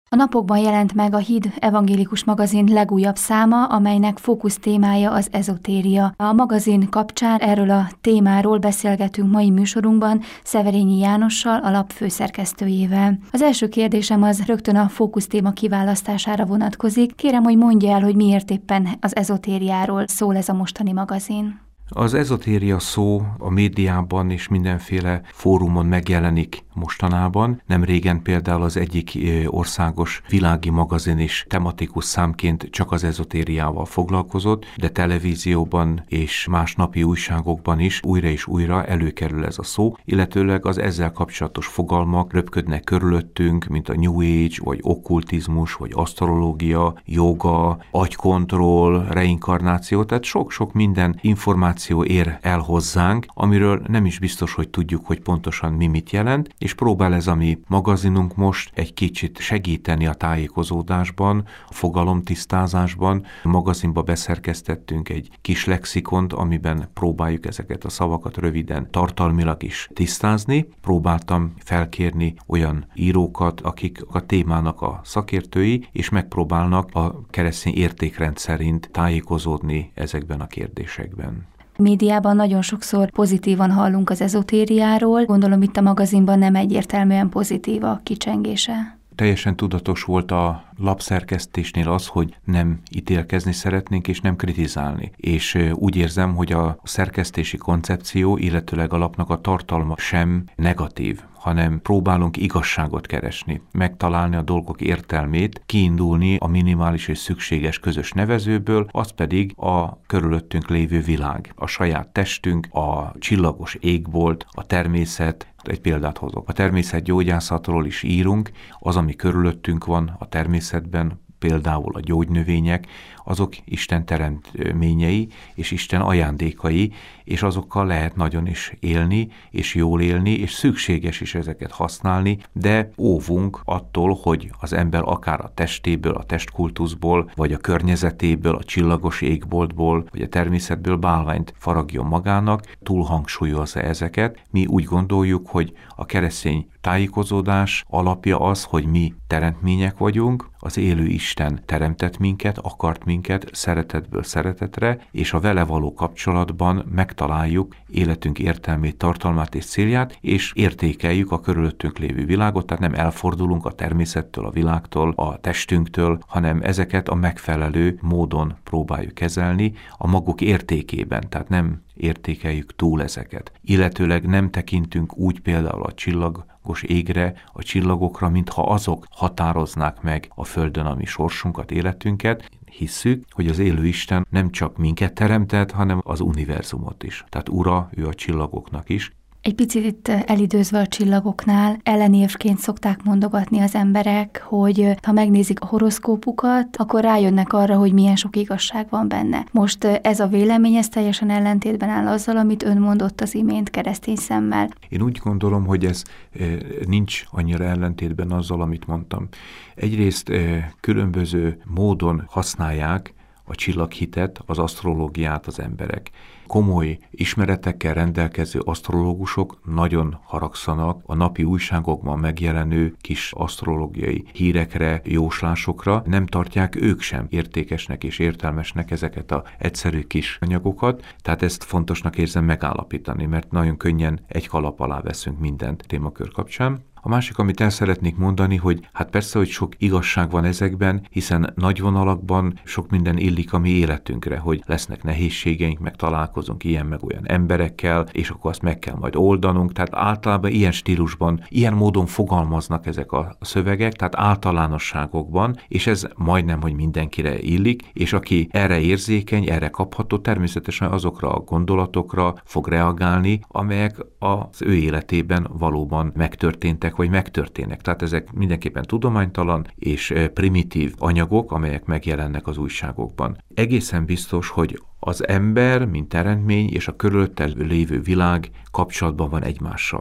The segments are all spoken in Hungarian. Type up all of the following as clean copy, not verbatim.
A napokban jelent meg a Híd evangélikus magazin legújabb száma, amelynek fókusz témája az ezotéria. A magazin kapcsán erről a témáról beszélgetünk mai műsorunkban Szeverényi Jánossal, a lap főszerkesztőjével. Az első kérdésem az rögtön a fókusz téma kiválasztására vonatkozik. Kérem, hogy mondja el, hogy miért éppen az ezotériáról szól ez a mostani magazin. Az ezotéria szó a médiában és mindenféle fórumon megjelenik mostanában. Nem régen például az egyik országos világi magazin is tematikus számként csak az ezotériával foglalkozott, de televízióban és más napi újságokban is újra és újra előkerül ez a szó, illetőleg az ezzel kapcsolatos fogalmak röpködnek körülöttünk, mint a New Age, vagy okkultizmus, vagy asztrológia, joga, agykontroll, reinkarnáció, tehát sok-sok minden információ ér el hozzánk, amiről nem is biztos, hogy tudjuk, hogy pontosan mi mit jelent, és próbál ez a mi magazinunk most egy kicsit segíteni a tájékozódásban, a fogalomtisztázásban. A magazinba beszerkesztettünk egy kis lexikont, amiben próbáljuk ezeket a szavakat röviden tartalmilag is tisztázni. Próbáltam felkérni olyan írókat, akik a témának a szakértői, és megpróbálnak a keresztény értékrend szerint tájékozódni ezekben a kérdésekben. Médiában nagyon sokszor pozitívan hallunk az ezotériáról, gondolom itt a magazinban nem egyértelműen pozitív a kicsengése. Teljesen tudatos volt a lapszerkesztésnél az, hogy nem ítélkezni szeretnénk, és nem kritizálni. És úgy érzem, hogy a szerkesztési koncepció, illetőleg a lapnak a tartalma sem negatív, hanem próbálunk igazságot keresni, megtalálni a dolgok értelmét, kiindulni a minimális és szükséges közös nevezőből, az pedig a körülöttünk lévő világ, a saját testünk, a csillagos égbolt, a természet. Egy példát hozok. A természetgyógyászatról is írunk, az, ami körülöttünk van a természetben, például a gyógynövények, azok Isten teremtményei és Isten ajándékai, és azokkal lehet nagyon is élni, és jól élni, és szükséges is ezeket használni, de óvunk attól, hogy az ember akár a testéből, a testkultuszból, vagy a környezetéből, a csillagos égboltból, vagy a természetből bálványt faragjon magának, túlhangsúlyozza ezeket. Mi úgy gondoljuk, hogy a keresztény tájékozódás alapja az, hogy mi teremtmények vagyunk, az élő Isten teremtett minket, akart minket szeretetből szeretetre, és a vele való kapcsolatban megtaláljuk életünk értelmét, tartalmát és célját, és értékeljük a körülöttünk lévő világot, tehát nem elfordulunk a természettől, a világtól, a testünktől, hanem ezeket a megfelelő módon próbáljuk kezelni a maguk értékében, tehát nem értékeljük túl ezeket. Illetőleg nem tekintünk úgy például a csillagos égre, a csillagokra, mintha azok határoznák meg a Földön a mi sorsunkat, életünket. Hisszük, hogy az élő Isten nem csak minket teremtett, hanem az univerzumot is. Tehát ura, ő a csillagoknak is. Egy picit itt elidőzve a csillagoknál, ellenévként szokták mondogatni az emberek, hogy ha megnézik a horoszkópukat, akkor rájönnek arra, hogy milyen sok igazság van benne. Most ez a vélemény, ez teljesen ellentétben áll azzal, amit ön mondott az imént keresztény szemmel. Én úgy gondolom, hogy ez nincs annyira ellentétben azzal, amit mondtam. Egyrészt különböző módon használják a csillaghitet, az asztrológiát az emberek. Komoly ismeretekkel rendelkező asztrológusok nagyon haragszanak a napi újságokban megjelenő kis asztrológiai hírekre, jóslásokra. Nem tartják ők sem értékesnek és értelmesnek ezeket az egyszerű kis anyagokat, tehát ezt fontosnak érzem megállapítani, mert nagyon könnyen egy kalap alá veszünk mindent témakör kapcsán. A másik, amit el szeretnék mondani, hogy hát persze, hogy sok igazság van ezekben, hiszen nagy vonalakban sok minden illik a mi életünkre, hogy lesznek nehézségeink, meg találkozunk ilyen meg olyan emberekkel, és akkor azt meg kell majd oldanunk. Tehát általában ilyen stílusban, ilyen módon fogalmaznak ezek a szövegek, tehát általánosságokban, és ez majdnem, hogy mindenkire illik, és aki erre érzékeny, erre kapható, természetesen azokra a gondolatokra fog reagálni, amelyek az ő életében valóban megtörténtek, vagy megtörténnek. Tehát ezek mindenképpen tudománytalan és primitív anyagok, amelyek megjelennek az újságokban. Egészen biztos, hogy az ember, mint teremtmény és a körülötte lévő világ kapcsolatban van egymással.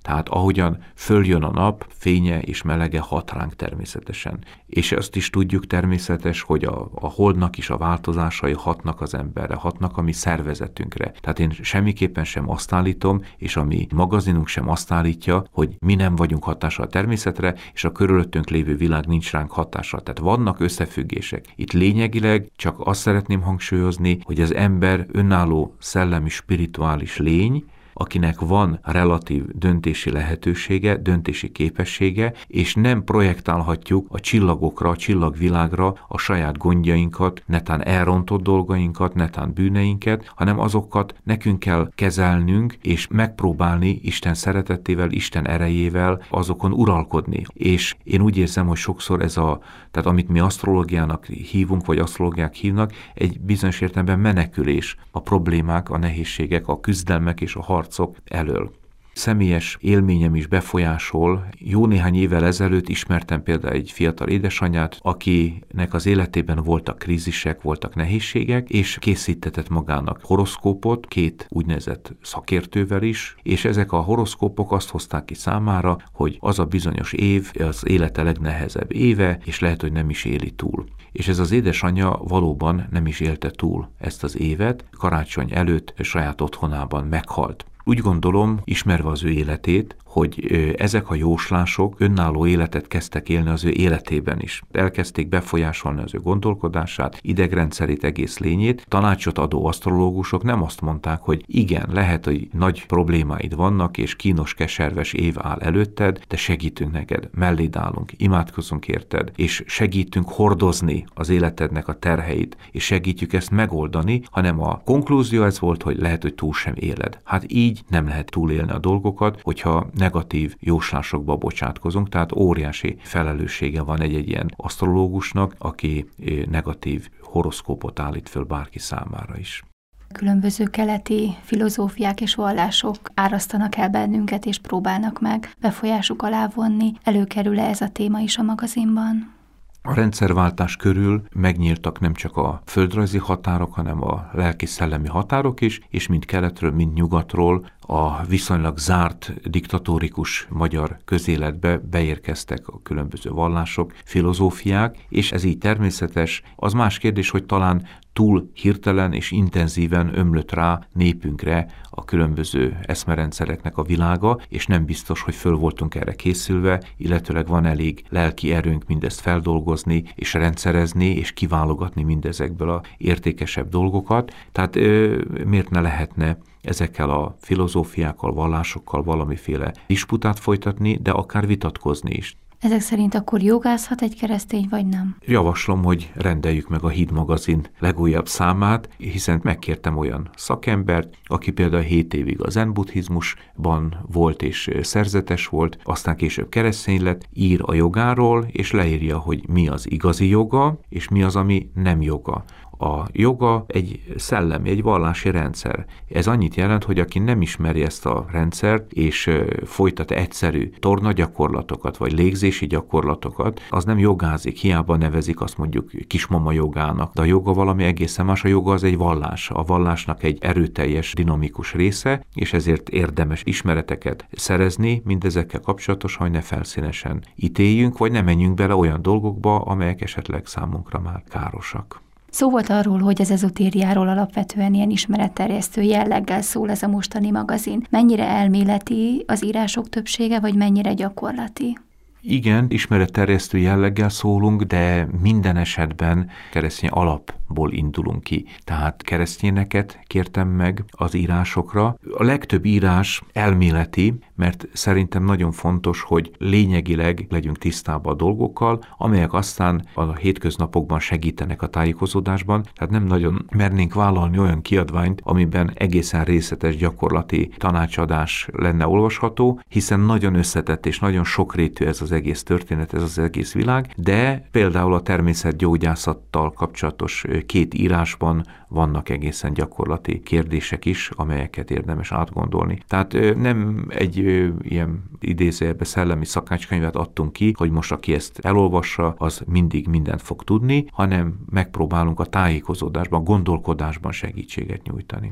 Tehát ahogyan följön a nap, fénye és melege hat ránk természetesen. És azt is tudjuk természetes, hogy a holdnak is a változásai hatnak az emberre, hatnak a mi szervezetünkre. Tehát én semmiképpen sem azt állítom, és a mi magazinunk sem azt állítja, hogy mi nem vagyunk hatással a természetre, és a körülöttünk lévő világ nincs ránk hatással. Tehát vannak összefüggések. Itt lényegileg csak azt szeretném hangsúlyozni, hogy az ember önálló szellemi, spirituális lény, akinek van relatív döntési lehetősége, döntési képessége, és nem projektálhatjuk a csillagokra, a csillagvilágra a saját gondjainkat, netán elrontott dolgainkat, netán bűneinket, hanem azokat nekünk kell kezelnünk, és megpróbálni Isten szeretetével, Isten erejével azokon uralkodni. És én úgy érzem, hogy sokszor tehát amit mi asztrológiának hívunk, vagy asztrológiák hívnak, egy bizonyos értelemben menekülés a problémák, a nehézségek, a küzdelmek és a harcok elől. Személyes élményem is befolyásol. Jó néhány évvel ezelőtt ismertem például egy fiatal édesanyát, akinek az életében voltak krízisek, voltak nehézségek, és készítetett magának horoszkópot, 2 úgynevezett szakértővel is, és ezek a horoszkópok azt hozták ki számára, hogy az a bizonyos év az élete legnehezebb éve, és lehet, hogy nem is éli túl. És ez az édesanyja valóban nem is élte túl ezt az évet, karácsony előtt saját otthonában meghalt. Úgy gondolom, ismerve az ő életét, hogy ezek a jóslások önálló életet kezdtek élni az ő életében is. Elkezdték befolyásolni az ő gondolkodását, idegrendszerét, egész lényét. Tanácsot adó asztrológusok nem azt mondták, hogy igen, lehet, hogy nagy problémáid vannak, és kínos, keserves év áll előtted, de segítünk neked, melléd állunk, imádkozunk érted, és segítünk hordozni az életednek a terheit, és segítjük ezt megoldani, hanem a konklúzió ez volt, hogy lehet, hogy túl sem éled. Hát így nem lehet túlélni a dolgokat, hogyha negatív jóslásokba bocsátkozunk, tehát óriási felelőssége van egy ilyen asztrológusnak, aki negatív horoszkópot állít föl bárki számára is. Különböző keleti filozófiák és vallások árasztanak el bennünket, és próbálnak meg befolyásuk alá vonni. Előkerül-e ez a téma is a magazinban? A rendszerváltás körül megnyíltak nem csak a földrajzi határok, hanem a lelki-szellemi határok is, és mind keletről, mind nyugatról a viszonylag zárt, diktatórikus magyar közéletbe beérkeztek a különböző vallások, filozófiák, és ez így természetes. Az más kérdés, hogy talán túl hirtelen és intenzíven ömlött rá népünkre a különböző eszmerendszereknek a világa, és nem biztos, hogy föl voltunk erre készülve, illetőleg van elég lelki erőnk mindezt feldolgozni, és rendszerezni, és kiválogatni mindezekből a értékesebb dolgokat. Tehát miért ne lehetne ezekkel a filozófiákkal, vallásokkal valamiféle disputát folytatni, de akár vitatkozni is. Ezek szerint akkor jogázhat egy keresztény, vagy nem? Javaslom, hogy rendeljük meg a Híd magazin legújabb számát, hiszen megkértem olyan szakembert, aki például 7 évig a zen buddhizmusban volt és szerzetes volt, aztán később keresztény lett, ír a jogáról, és leírja, hogy mi az igazi joga, és mi az, ami nem joga. A joga egy szellemi, egy vallási rendszer. Ez annyit jelent, hogy aki nem ismeri ezt a rendszert, és folytat egyszerű tornagyakorlatokat, vagy légzési gyakorlatokat, az nem jogázik, hiába nevezik azt mondjuk kismama jogának. De a joga valami egészen más, a joga az egy vallás. A vallásnak egy erőteljes, dinamikus része, és ezért érdemes ismereteket szerezni mindezekkel kapcsolatosan, hogy ne felszínesen ítéljünk, vagy ne menjünk bele olyan dolgokba, amelyek esetleg számunkra már károsak. Szó volt arról, hogy az ezotériáról alapvetően ilyen ismeretterjesztő jelleggel szól ez a mostani magazin. Mennyire elméleti az írások többsége, vagy mennyire gyakorlati? Igen, ismeretterjesztő jelleggel szólunk, de minden esetben keresztény alapból indulunk ki. Tehát keresztényeket kértem meg az írásokra. A legtöbb írás elméleti, mert szerintem nagyon fontos, hogy lényegileg legyünk tisztában a dolgokkal, amelyek aztán a hétköznapokban segítenek a tájékozódásban. Tehát nem nagyon mernénk vállalni olyan kiadványt, amiben egészen részletes gyakorlati tanácsadás lenne olvasható, hiszen nagyon összetett és nagyon sokrétű ez az egész történet, ez az egész világ, de például a természetgyógyászattal kapcsolatos 2 írásban vannak egészen gyakorlati kérdések is, amelyeket érdemes átgondolni. Tehát nem egy ilyen idézőjelbe szellemi szakácskönyvet adtunk ki, hogy most aki ezt elolvassa, az mindig mindent fog tudni, hanem megpróbálunk a tájékozódásban, gondolkodásban segítséget nyújtani.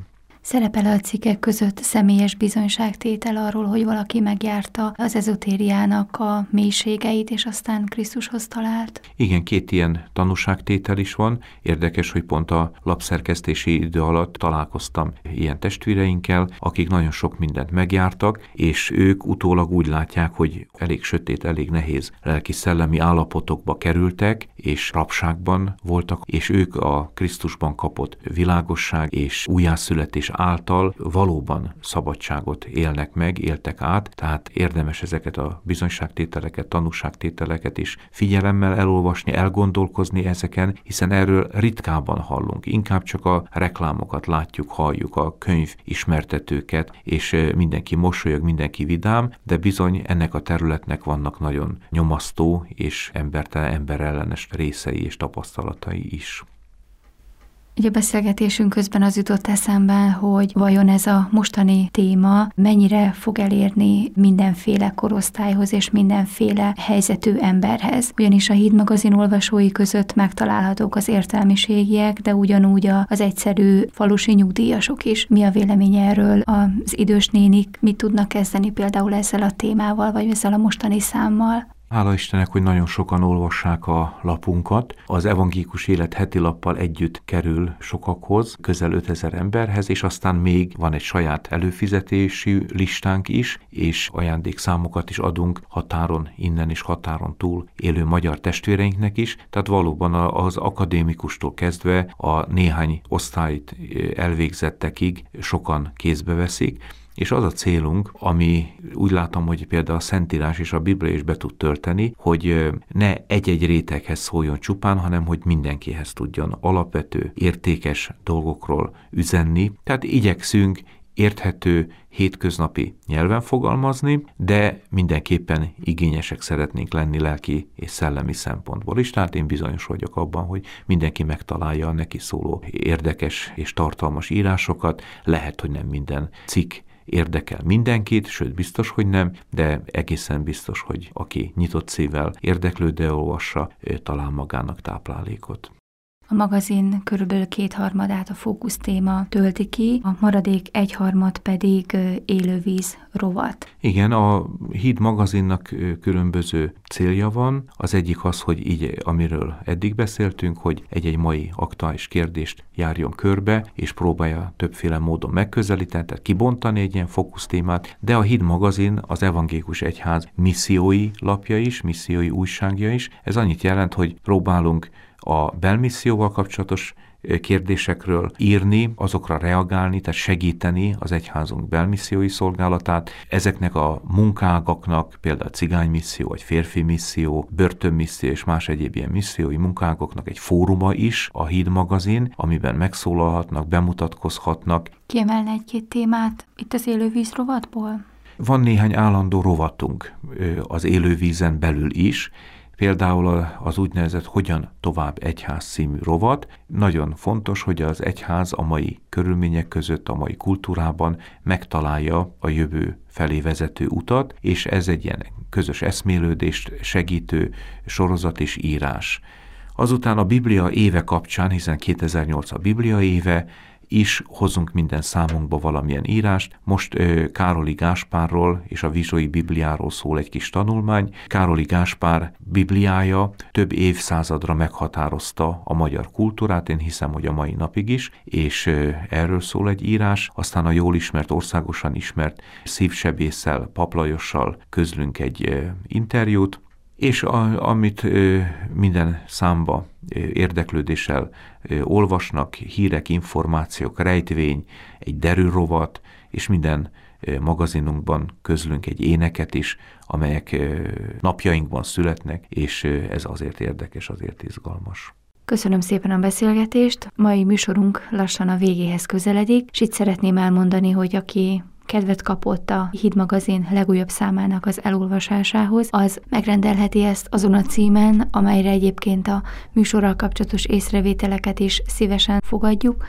Szerepel a cikkek között személyes bizonyságtétel arról, hogy valaki megjárta az ezotériának a mélységeit, és aztán Krisztushoz talált? Igen, 2 ilyen tanúságtétel is van. Érdekes, hogy pont a lapszerkesztési idő alatt találkoztam ilyen testvéreinkkel, akik nagyon sok mindent megjártak, és ők utólag úgy látják, hogy elég sötét, elég nehéz lelki-szellemi állapotokba kerültek, és rabságban voltak, és ők a Krisztusban kapott világosság és újjászületés által valóban szabadságot éltek át, tehát érdemes ezeket a bizonyságtételeket, tanúságtételeket is figyelemmel elolvasni, elgondolkozni ezeken, hiszen erről ritkában hallunk. Inkább csak a reklámokat látjuk, halljuk, a könyv ismertetőket, és mindenki mosolyog, mindenki vidám, de bizony ennek a területnek vannak nagyon nyomasztó és emberellenes részei és tapasztalatai is. Ugye a beszélgetésünk közben az jutott eszembe, hogy vajon ez a mostani téma mennyire fog elérni mindenféle korosztályhoz és mindenféle helyzetű emberhez. Ugyanis a Híd magazin olvasói között megtalálhatók az értelmiségiek, de ugyanúgy az egyszerű falusi nyugdíjasok is. Mi a véleménye erről? Az idős nénik mit tudnak kezdeni például ezzel a témával, vagy ezzel a mostani számmal? Hála Istennek, hogy nagyon sokan olvassák a lapunkat. Az Evangélikus Élet heti lappal együtt kerül sokakhoz, közel 5000 emberhez, és aztán még van egy saját előfizetésű listánk is, és ajándékszámokat is adunk határon innen és határon túl élő magyar testvéreinknek is. Tehát valóban az akadémikustól kezdve a néhány osztályt elvégzettekig sokan kézbe veszik. És az a célunk, ami úgy látom, hogy például a Szentírás és a Biblia is be tud tölteni, hogy ne egy-egy réteghez szóljon csupán, hanem hogy mindenkihez tudjon alapvető, értékes dolgokról üzenni. Tehát igyekszünk érthető, hétköznapi nyelven fogalmazni, de mindenképpen igényesek szeretnénk lenni lelki és szellemi szempontból is. Tehát én bizonyos vagyok abban, hogy mindenki megtalálja a neki szóló érdekes és tartalmas írásokat. Lehet, hogy nem minden cikk érdekel mindenkit, sőt biztos, hogy nem, de egészen biztos, hogy aki nyitott szívvel érdeklődve olvassa, talál magának táplálékot. A magazin körülbelül 2/3 a fókusz téma tölti ki, a maradék 1/3 pedig élővíz rovat. Igen, a Híd magazinnak különböző célja van. Az egyik az, hogy így, amiről eddig beszéltünk, hogy egy-egy mai aktuális kérdést járjon körbe, és próbálja többféle módon megközelíteni, tehát kibontani egy ilyen fókusztémát, de a Híd magazin az Evangélikus Egyház missziói lapja is, missziói újságja is. Ez annyit jelent, hogy próbálunk a belmisszióval kapcsolatos kérdésekről írni, azokra reagálni, tehát segíteni az egyházunk belmissziói szolgálatát. Ezeknek a munkágaknak, például cigánymisszió, vagy férfi misszió, börtönmisszió és más egyéb ilyen missziói munkágoknak egy fóruma is, a Híd magazin, amiben megszólalhatnak, bemutatkozhatnak. Kiemelne egy-két témát itt az élővíz rovatból? Van néhány állandó rovatunk az élővízen belül is, például az úgynevezett Hogyan tovább egyház című rovat. Nagyon fontos, hogy az egyház a mai körülmények között, a mai kultúrában megtalálja a jövő felé vezető utat, és ez egy ilyen közös eszmélődést segítő sorozat és írás. Azután a Biblia éve kapcsán, hiszen 2008 a Biblia éve, is hozunk minden számunkba valamilyen írást. Most Károli Gáspárról és a Vizsói Bibliáról szól egy kis tanulmány. Károli Gáspár Bibliája több évszázadra meghatározta a magyar kultúrát, én hiszem, hogy a mai napig is, és erről szól egy írás. Aztán a jól ismert, országosan ismert szívsebésszel, Pap Lajossal közlünk egy interjút, és amit minden számba érdeklődéssel olvasnak, hírek, információk, rejtvény, egy derűrovat, és minden magazinunkban közlünk egy éneket is, amelyek napjainkban születnek, és ez azért érdekes, azért izgalmas. Köszönöm szépen a beszélgetést, mai műsorunk lassan a végéhez közeledik, és itt szeretném elmondani, hogy aki kedvet kapott a Híd magazin legújabb számának az elolvasásához, az megrendelheti ezt azon a címen, amelyre egyébként a műsorral kapcsolatos észrevételeket is szívesen fogadjuk.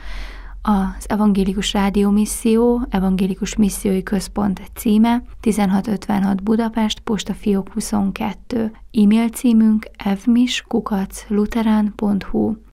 Az Evangélikus Rádió Misszió, Evangélikus Missziói Központ címe, 1656 Budapest, postafiók 22. E-mail címünk evmis@lutheran.hu.